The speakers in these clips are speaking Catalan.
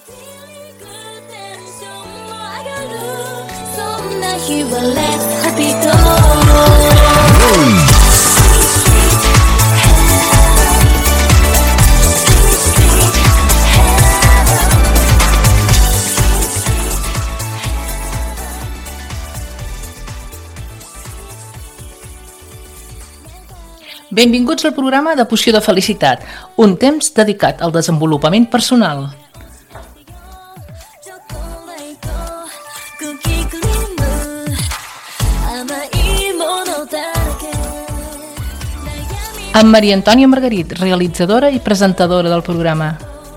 Benvinguts al programa de Poció de Felicitat, un temps dedicat al desenvolupament personal. Amb Maria Antònia Margarit, realitzadora i presentadora del programa.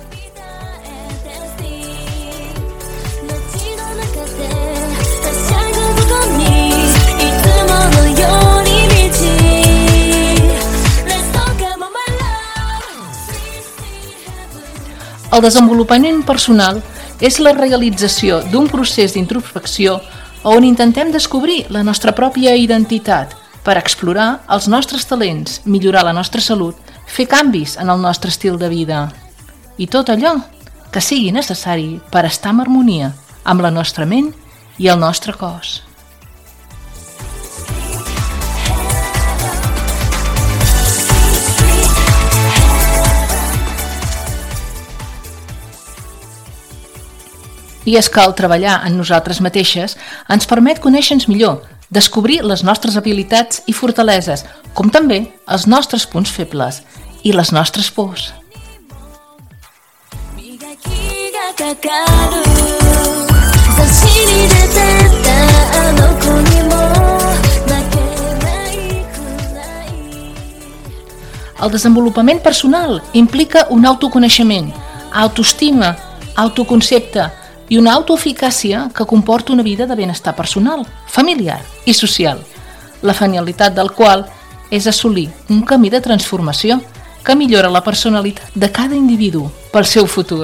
El desenvolupament personal és la realització d'un procés d'introspecció on intentem descobrir la nostra pròpia identitat per explorar els nostres talents, millorar la nostra salut, fer canvis en el nostre estil de vida i tot allò que sigui necessari per estar en harmonia amb la nostra ment i el nostre cos. I és que el treballar en nosaltres mateixes ens permet conèixer-nos millor, descobrir les nostres habilitats i fortaleses, com també els nostres punts febles i les nostres pors. El desenvolupament personal implica un autoconeixement, autoestima, autoconcepte, i una autoeficàcia que comporta una vida de benestar personal, familiar i social, la finalitat del qual és assolir un camí de transformació que millora la personalitat de cada individu pel seu futur.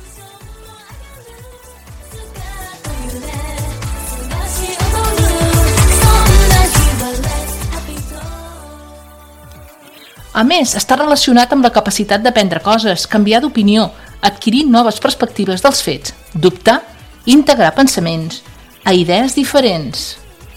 A més, està relacionat amb la capacitat d'aprendre coses, canviar d'opinió, adquirir noves perspectives dels fets, dubtar i integrar pensaments a idees diferents.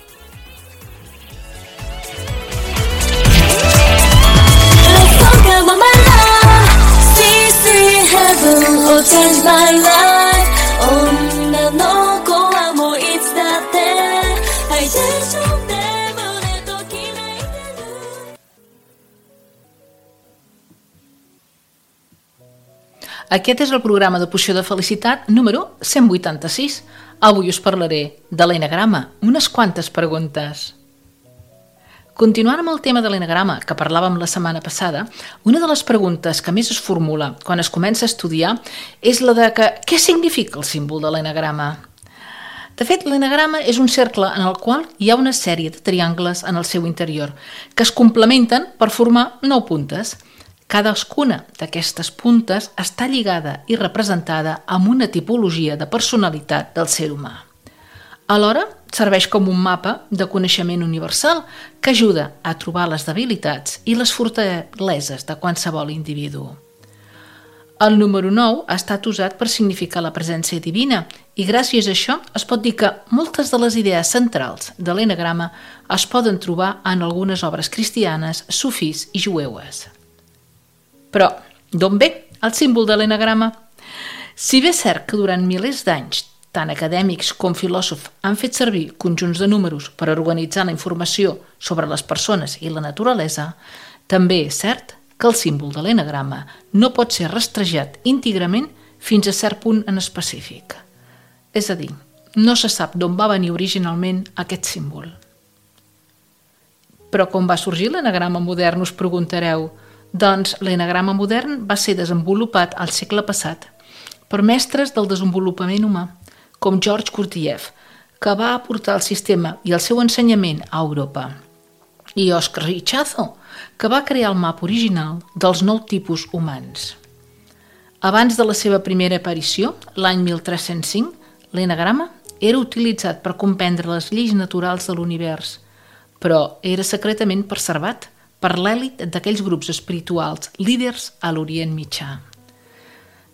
Aquest és el programa de Poció de Felicitat número 186. Avui us parlaré de l'enagrama, unes quantes preguntes. Continuant amb el tema de l'enagrama que parlàvem la setmana passada, una de les preguntes que més es formula quan es comença a estudiar és la de què significa el símbol de l'enagrama? De fet, l'enagrama és un cercle en el qual hi ha una sèrie de triangles en el seu interior que es complementen per formar 9 puntes. Cadascuna d'aquestes puntes està lligada i representada amb una tipologia de personalitat del ser humà. Alhora, serveix com un mapa de coneixement universal que ajuda a trobar les debilitats i les fortaleses de qualsevol individu. El número 9 ha estat usat per significar la presència divina i gràcies a això es pot dir que moltes de les idees centrals de l'enagrama es poden trobar en algunes obres cristianes, sufís i jueves. Però, d'on ve el símbol de l'enagrama? Si bé és cert que durant milers d'anys, tant acadèmics com filòsofs han fet servir conjunts de números per organitzar la informació sobre les persones i la naturalesa, també és cert que el símbol de l'enagrama no pot ser rastrejat íntegrament fins a cert punt en específic. És a dir, no se sap d'on va venir originalment aquest símbol. Però com va sorgir l'enagrama modern, us preguntareu? Doncs l'enagrama modern va ser desenvolupat al segle passat per mestres del desenvolupament humà, com George Gurdjieff, que va aportar el sistema i el seu ensenyament a Europa, i Oscar Ichazo, que va crear el mapa original dels 9 tipus humans. Abans de la seva primera aparició, l'any 1305, l'enagrama era utilitzat per comprendre les lleis naturals de l'univers, però era secretament preservat per l'èlit d'aquells grups espirituals líders a l'Orient Mitjà.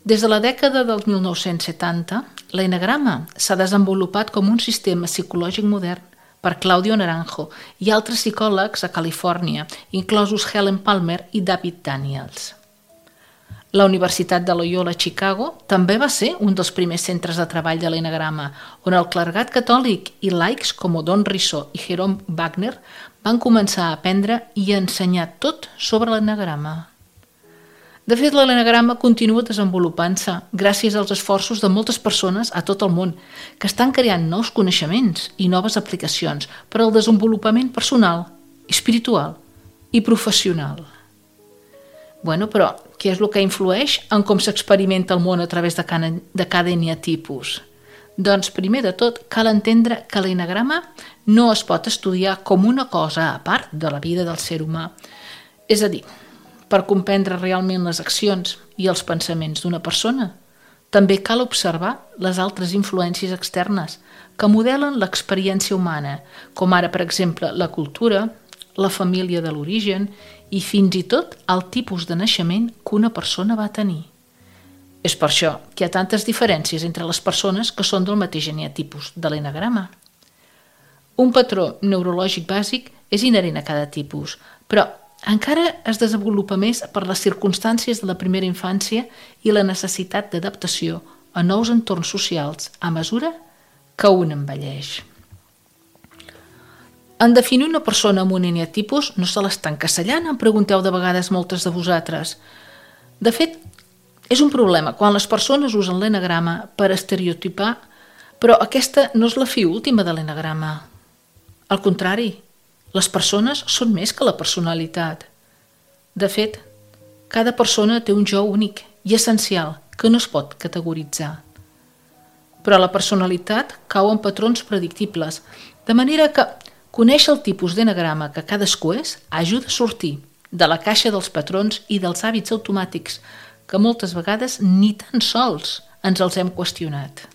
Des de la dècada del 1970, l'enagrama s'ha desenvolupat com un sistema psicològic modern per Claudio Naranjo i altres psicòlegs a Califòrnia, inclosos Helen Palmer i David Daniels. La Universitat de Loyola Chicago també va ser un dels primers centres de treball de l'enagrama, on el clergat catòlic i laics com Don Risso i Jerome Wagner van començar a aprendre i a ensenyar tot sobre l'enagrama. De fet, l'enagrama continua desenvolupant-se gràcies als esforços de moltes persones a tot el món que estan creant nous coneixements i noves aplicacions per al desenvolupament personal, espiritual i professional. Però què és el que influeix en com s'experimenta el món a través de cada eneatipus? Doncs, primer de tot, cal entendre que l'enagrama no es pot estudiar com una cosa a part de la vida del ser humà. És a dir, per comprendre realment les accions i els pensaments d'una persona, també cal observar les altres influències externes que modelen l'experiència humana, com ara, per exemple, la cultura, la família de l'origen i fins i tot el tipus de naixement que una persona va tenir. És per això que hi ha tantes diferències entre les persones que són del mateix eneatipus de l'enagrama. Un patró neurològic bàsic és inherent a cada tipus, però encara es desenvolupa més per les circumstàncies de la primera infància i la necessitat d'adaptació a nous entorns socials a mesura que un envelleix. En definir una persona amb un eneatipus no se l'està encassellant, em pregunteu de vegades moltes de vosaltres. De fet, és un problema quan les persones usen l'enagrama per estereotipar, però aquesta no és la fi última de l'enagrama. Al contrari, les persones són més que la personalitat. De fet, cada persona té un jo únic i essencial que no es pot categoritzar. Però la personalitat cau en patrons predictibles, de manera que conèixer el tipus d'enagrama que cadascú és ajuda a sortir de la caixa dels patrons i dels hàbits automàtics que moltes vegades ni tan sols ens els hem qüestionat.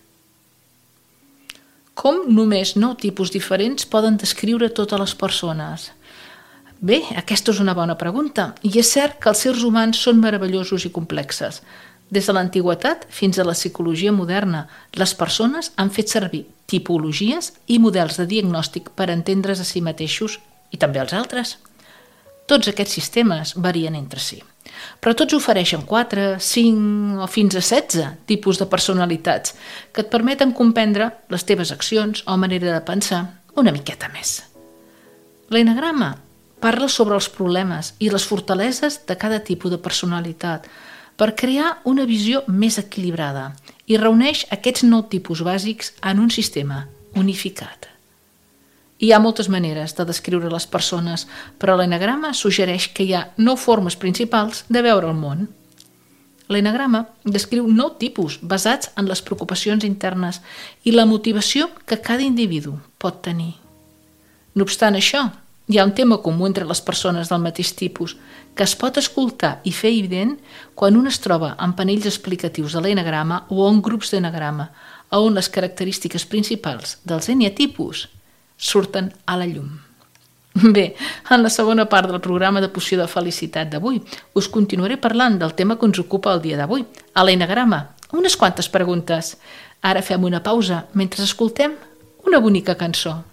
Com només 9 tipus diferents poden descriure totes les persones? Bé, aquesta és una bona pregunta, i és cert que els éssers humans són meravellosos i complexes. Des de l'antiguitat fins a la psicologia moderna, les persones han fet servir tipologies i models de diagnòstic per entendre's a si mateixos i també als altres. Tots aquests sistemes varien entre si, però tots ofereixen 4, 5 o fins a 16 tipus de personalitats que et permeten comprendre les teves accions o manera de pensar una miqueta més. L'enagrama parla sobre els problemes i les fortaleses de cada tipus de personalitat per crear una visió més equilibrada i reuneix aquests 9 tipus bàsics en un sistema unificat. Hi ha moltes maneres de descriure les persones, però l'enagrama suggereix que hi ha 9 formes principals de veure el món. L'enagrama descriu 9 tipus basats en les preocupacions internes i la motivació que cada individu pot tenir. No obstant això, hi ha un tema comú entre les persones del mateix tipus que es pot escoltar i fer evident quan un es troba en panells explicatius de l'enagrama o en grups d'enagrama, on les característiques principals dels eneatipus surten a la llum. Bé, en la segona part del programa de Poció de Felicitat d'avui us continuaré parlant del tema que ens ocupa el dia d'avui, a l'enagrama. Unes quantes preguntes. Ara fem una pausa mentre escoltem una bonica cançó.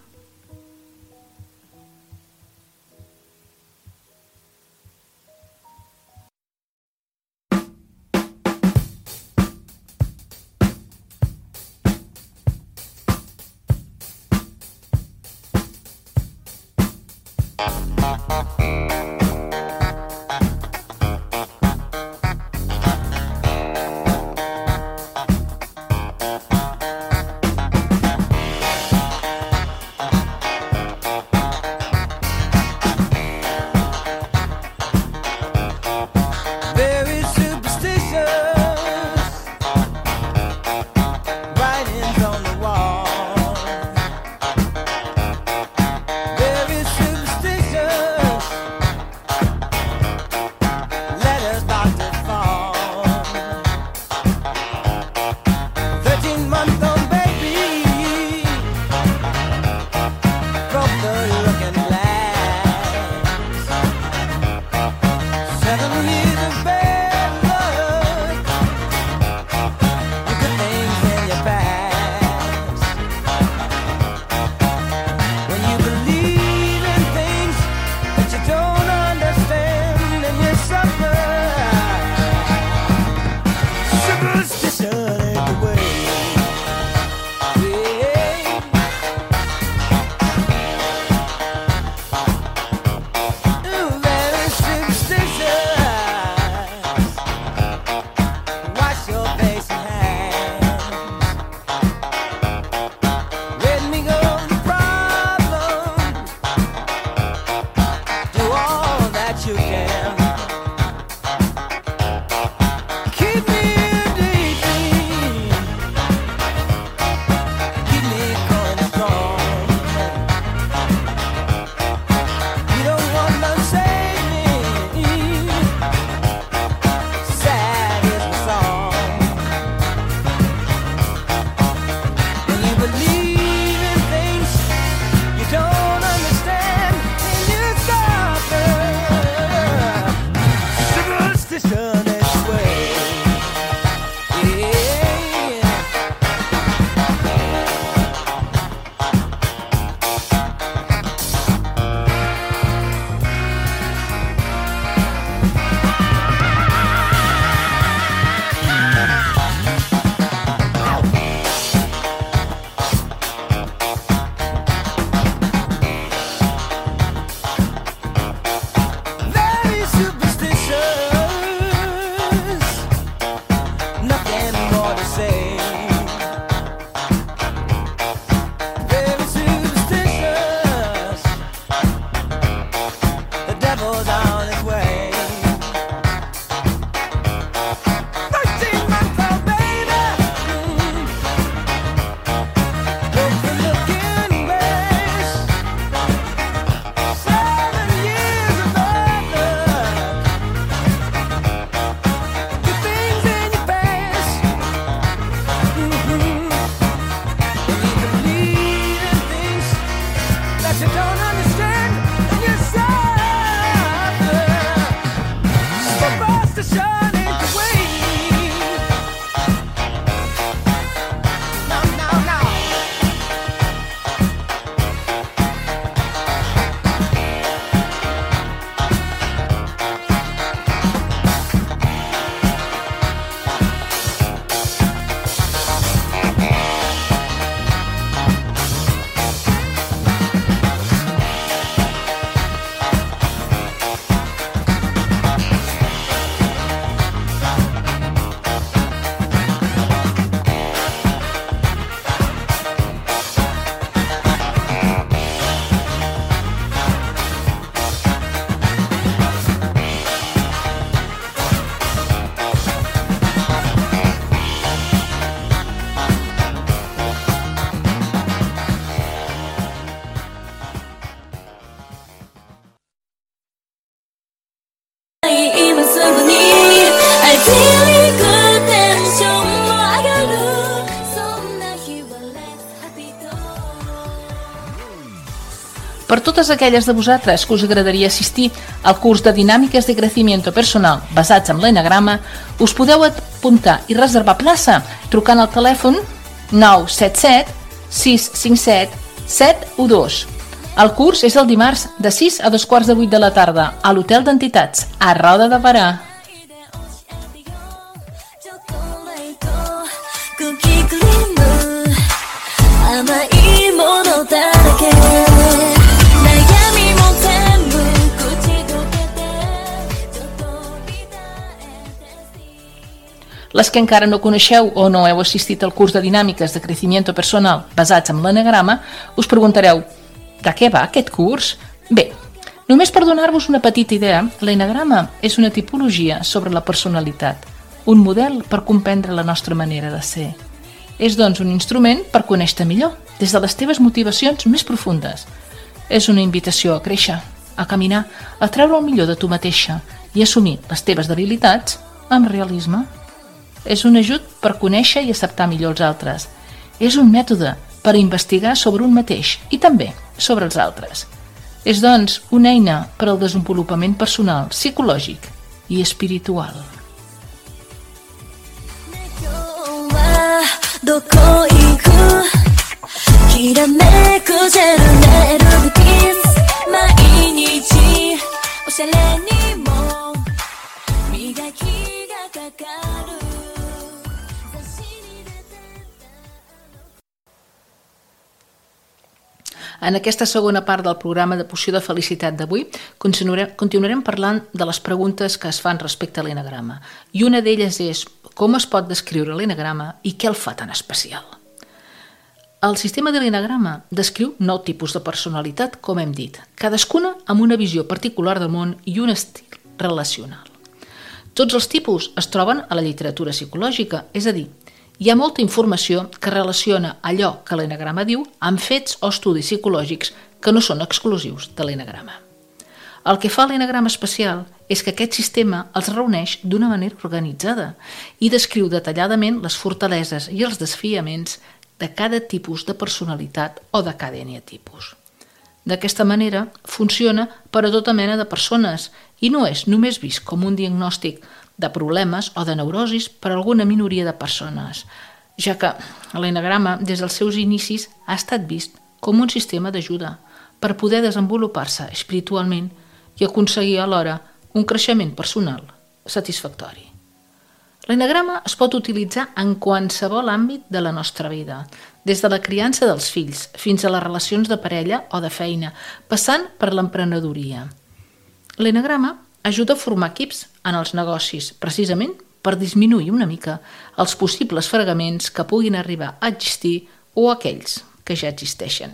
Per totes aquelles de vosaltres que us agradaria assistir al curs de Dinàmiques de Crecimiento Personal basats en l'enagrama, us podeu apuntar i reservar plaça trucant al telèfon 977 657 712. El curs és el dimarts de 6 a 2:15 de la tarda a l'Hotel d'Entitats, a Roda de Berà. Les que encara no coneixeu o no heu assistit al curs de Dinàmiques de Crecimiento Personal basats en l'enagrama, us preguntareu: de què va aquest curs? Bé, només per donar-vos una petita idea, l'enagrama és una tipologia sobre la personalitat, un model per comprendre la nostra manera de ser. És, doncs, un instrument per conèixer-te millor, des de les teves motivacions més profundes. És una invitació a créixer, a caminar, a treure el millor de tu mateixa i assumir les teves debilitats amb realisme. És un ajut per conèixer i acceptar millor els altres. És un mètode per investigar sobre un mateix i també sobre els altres. És, doncs, una eina per al desenvolupament personal, psicològic i espiritual. En aquesta segona part del programa de Poció de Felicitat d'avui continuarem parlant de les preguntes que es fan respecte a l'enagrama. I una d'elles és: com es pot descriure l'enagrama i què el fa tan especial? El sistema de l'enagrama descriu 9 tipus de personalitat, com hem dit, cadascuna amb una visió particular del món i un estil relacional. Tots els tipus es troben a la literatura psicològica, és a dir, hi ha molta informació que relaciona allò que l'enagrama diu amb fets o estudis psicològics que no són exclusius de l'enagrama. El que fa l'enagrama especial és que aquest sistema els reuneix d'una manera organitzada i descriu detalladament les fortaleses i els desafiaments de cada tipus de personalitat o de cada eneatipus. D'aquesta manera funciona per a tota mena de persones i no és només vist com un diagnòstic de problemes o de neurosis per a alguna minoria de persones, ja que l'enagrama des dels seus inicis ha estat vist com un sistema d'ajuda per poder desenvolupar-se espiritualment i aconseguir alhora un creixement personal satisfactori. L'enagrama es pot utilitzar en qualsevol àmbit de la nostra vida, des de la criança dels fills fins a les relacions de parella o de feina, passant per l'emprenedoria. L'enagrama ajuda a formar equips en els negocis, precisament per disminuir una mica els possibles fregaments que puguin arribar a existir o aquells que ja existeixen.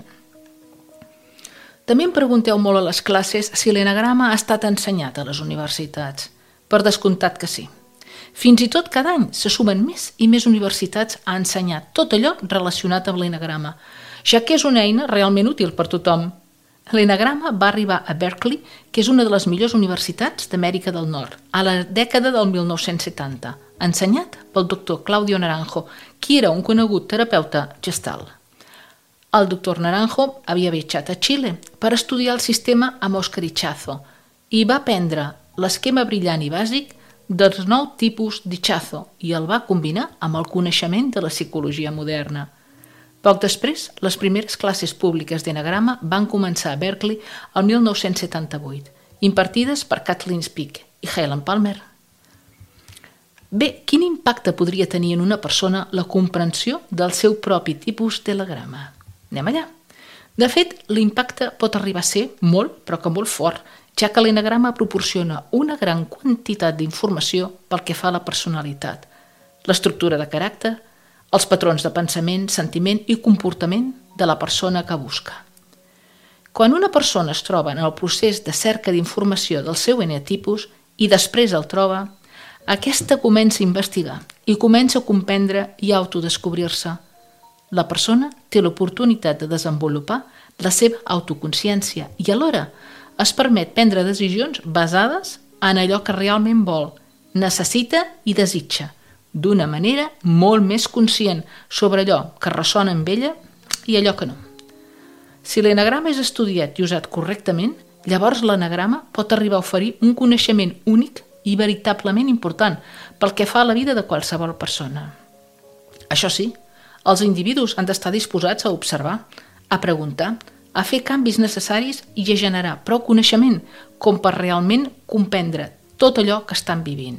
També em pregunteu molt a les classes si l'enagrama ha estat ensenyat a les universitats. Per descomptat que sí. Fins i tot cada any se sumen més i més universitats a ensenyar tot allò relacionat amb l'enagrama, ja que és una eina realment útil per tothom. L'enagrama va arribar a Berkeley, que és una de les millors universitats d'Amèrica del Nord, a la dècada del 1970, ensenyat pel doctor Claudio Naranjo, qui era un conegut terapeuta gestal. El doctor Naranjo havia viatjat a Xile per estudiar el sistema amb Oscar Ichazo i va aprendre l'esquema brillant i bàsic dels 9 tipus d'Ichazo i el va combinar amb el coneixement de la psicologia moderna. Poc després, les primeres classes públiques d'enagrama van començar a Berkeley el 1978, impartides per Kathleen Speake i Helen Palmer. Bé, quin impacte podria tenir en una persona la comprensió del seu propi tipus d'enagrama? Anem allà. De fet, l'impacte pot arribar a ser molt, però que molt fort, ja que l'enagrama proporciona una gran quantitat d'informació pel que fa a la personalitat, l'estructura de caràcter, els patrons de pensament, sentiment i comportament de la persona que busca. Quan una persona es troba en el procés de cerca d'informació del seu eneatipus i després el troba, aquesta comença a investigar i comença a comprendre i a autodescobrir-se. La persona té l'oportunitat de desenvolupar la seva autoconsciència i alhora es permet prendre decisions basades en allò que realment vol, necessita i desitja, d'una manera molt més conscient sobre allò que ressona amb ella i allò que no. Si l'enagrama és estudiat i usat correctament, llavors l'enagrama pot arribar a oferir un coneixement únic i veritablement important pel que fa a la vida de qualsevol persona. Això sí, els individus han d'estar disposats a observar, a preguntar, a fer canvis necessaris i a generar prou coneixement com per realment comprendre tot allò que estan vivint.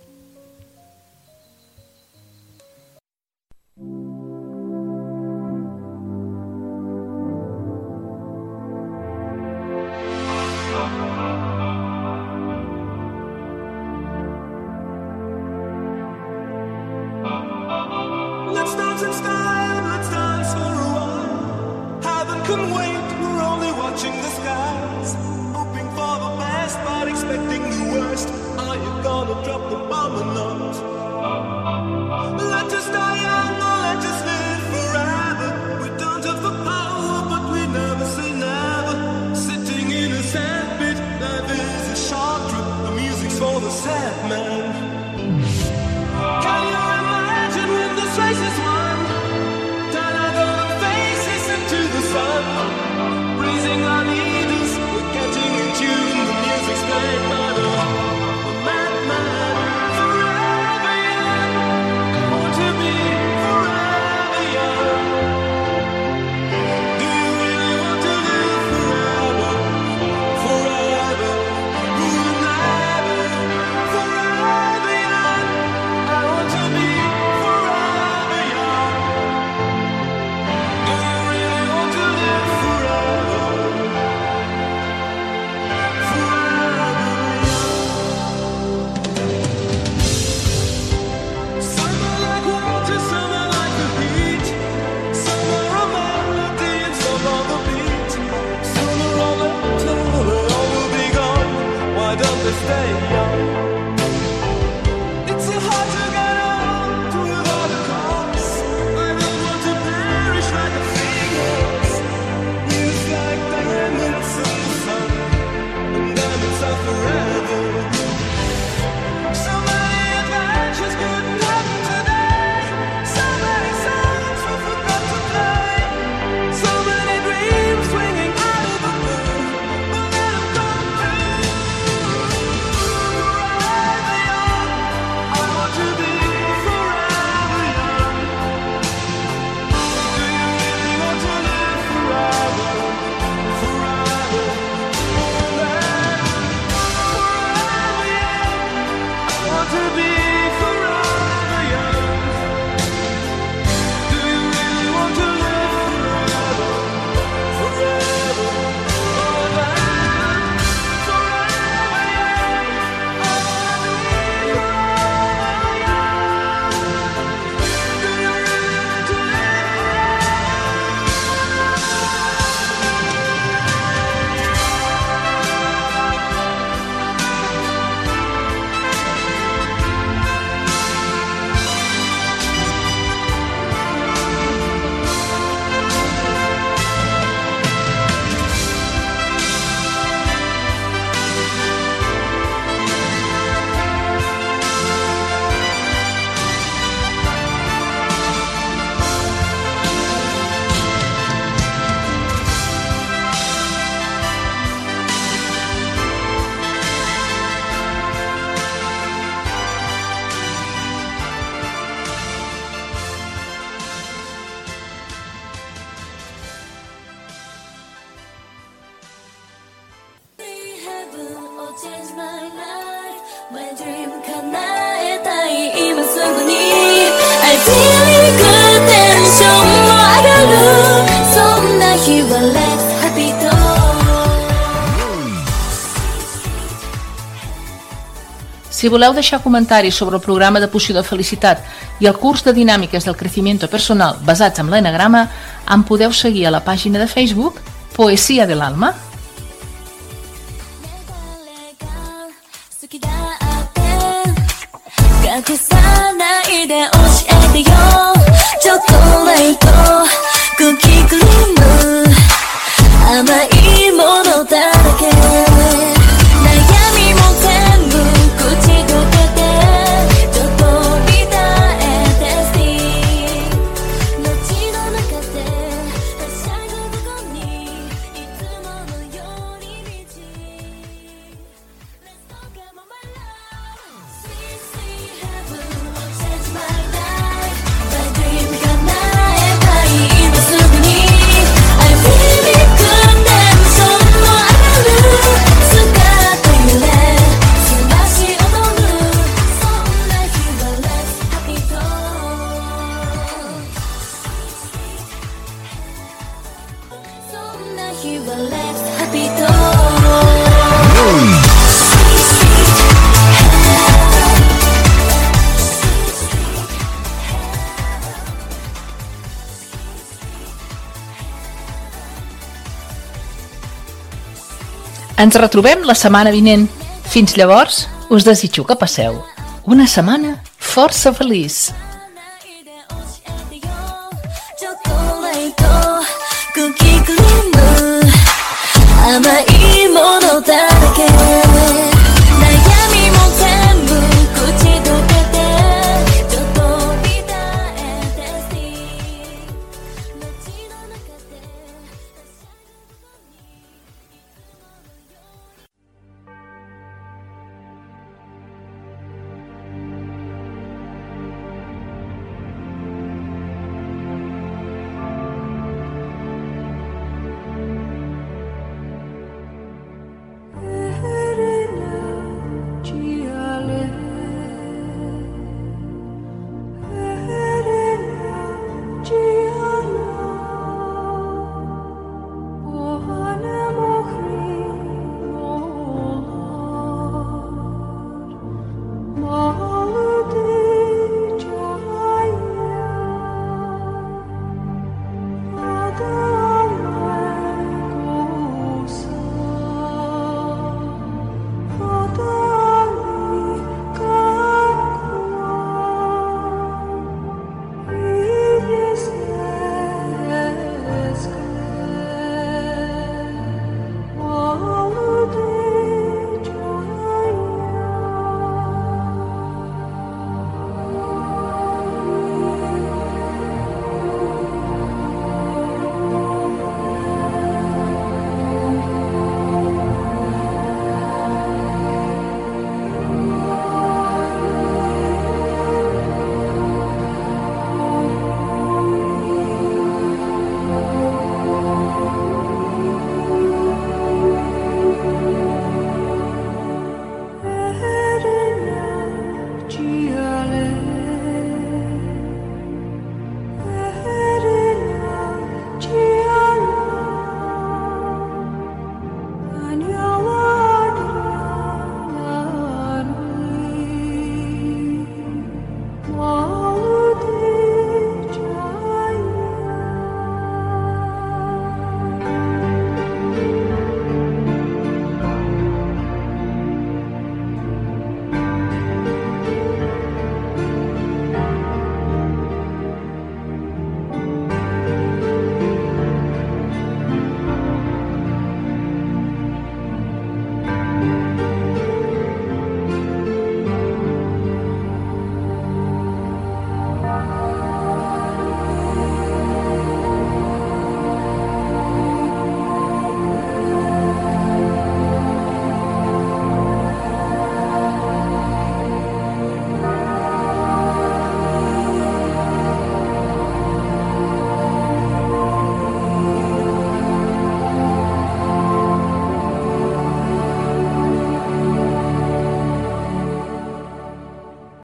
Let's dance in style, let's dance for a while. Heaven can wait, we're only watching the skies. Hoping for the best, but expecting the worst. Are you gonna drop the bomb or not? Let us die young or let us live forever. We don't have the power, but we never say never. Sitting in a sandpit, life is a short trip. The music's for the sad man. Can you imagine when this race is won? Turn our golden faces into the sun. Praising our leaders, we're getting in tune. The music's played by the madman. Forever young, I want to be forever young. Do you really want to live forever? Forever, never, forever young. I want to be forever young. Do you really want to live forever? Forever young. Some are like water, some are like the heat. Some are a melody and some are the beat. Some are all until they all will be gone. Why don't they stay young? It's so hard to get old without a cause. I don't want to perish like a phoenix. It's like diamonds in the sun, and diamonds are forever. So many adventures couldn't happen today. So many songs we forgot to play. So many dreams swinging out of the blue. But let 'em come true. Forever young, I want to be forever young. Do you really want to live forever? Forever, forever, forever young. I want to be forever young. Do you really want to live forever? Forever, forever, forever young. I want to be forever young. Do you really want to live Heaven or change my life. My dream 叶えたい今すぐに I feel good テンションも上がるそんな日は Let's happy talk. Si voleu deixar comentaris sobre el programa de Poció de Felicitat i el curs de dinàmiques del crecimiento personal basats en l'enagrama, em podeu seguir a la pàgina de Facebook Poesia de l'Alma. 好きだって隠さないで教えてよチョコレートクッキークリーム甘いものだらけ悩みも全部口どけてちょっと見たえテスティン後の中ではしゃぐここに Ens retrobem la setmana vinent. Fins llavors, us desitjo que passeu una setmana força feliç. 甘いものだらけ